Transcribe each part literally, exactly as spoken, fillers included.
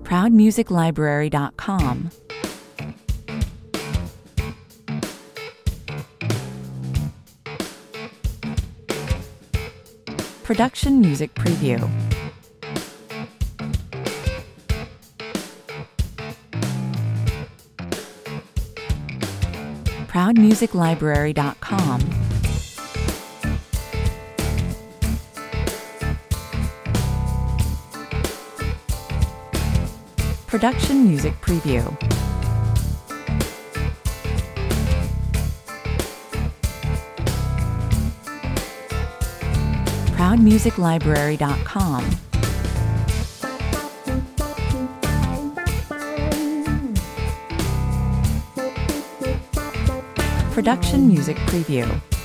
proud music library dot com. Production Music Preview. proud music library dot com. Production Music Preview. proud music library dot com. Production Music Preview.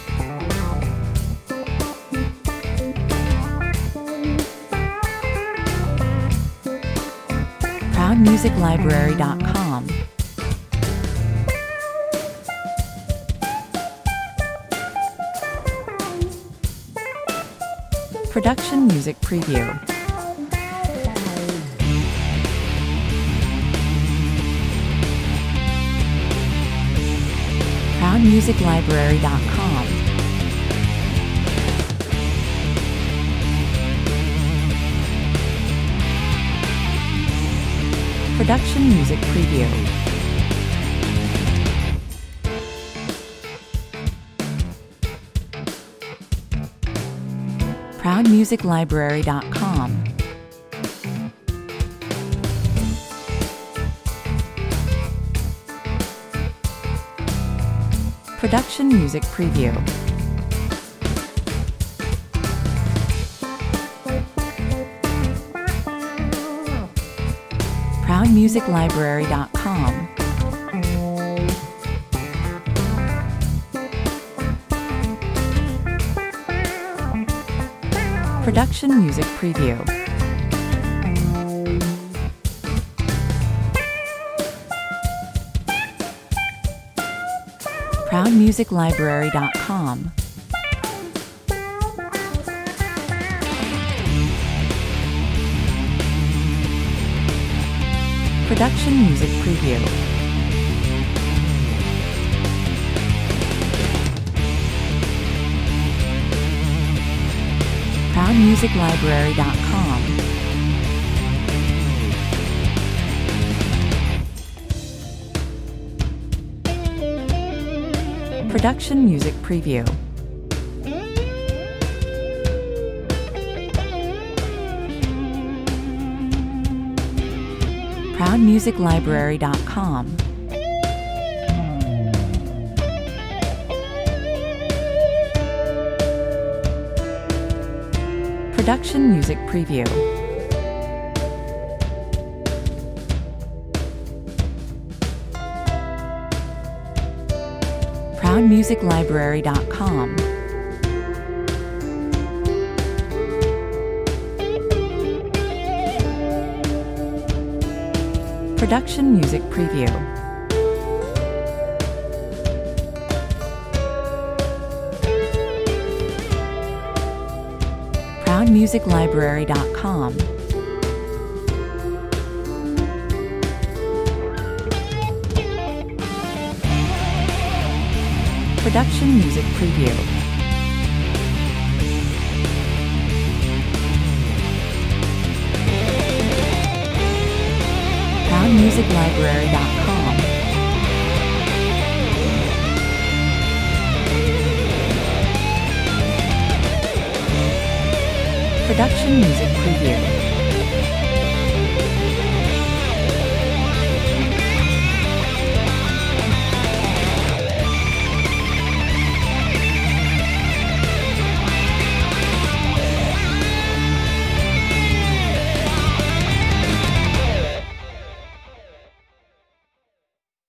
proud music library dot com. Production Music Preview. proud music library dot com. Production Music Preview. proud music library dot com. Production Music Preview. proud music library dot com. Production Music Preview. proud music library dot com. Production Music Preview. proud music library dot com. Production Music Preview. proud music library dot com. Production Music Preview. proud music library dot com. Production Music Preview. proud music library dot com. Production Music Preview. proud music library dot com. Production Music Preview.